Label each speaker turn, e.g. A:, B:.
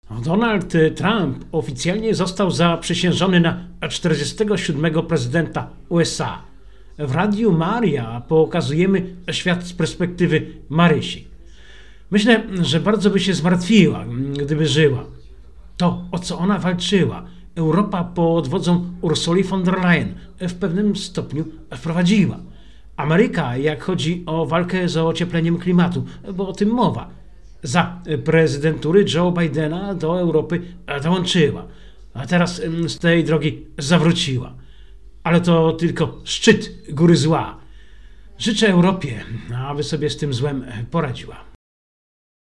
A: Donald Trump oficjalnie został zaprzysiężony na 47. prezydenta USA. W Radiu Maria pokazujemy świat z perspektywy Marysi. Myślę, że bardzo by się zmartwiła, gdyby żyła. To, o co ona walczyła, Europa pod wodzą Ursuli von der Leyen w pewnym stopniu wprowadziła. Ameryka, jak chodzi o walkę z ociepleniem klimatu, bo o tym mowa, za prezydentury Joe Bidena do Europy dołączyła, a teraz z tej drogi zawróciła. Ale to tylko szczyt góry zła. Życzę Europie, aby sobie z tym złem poradziła.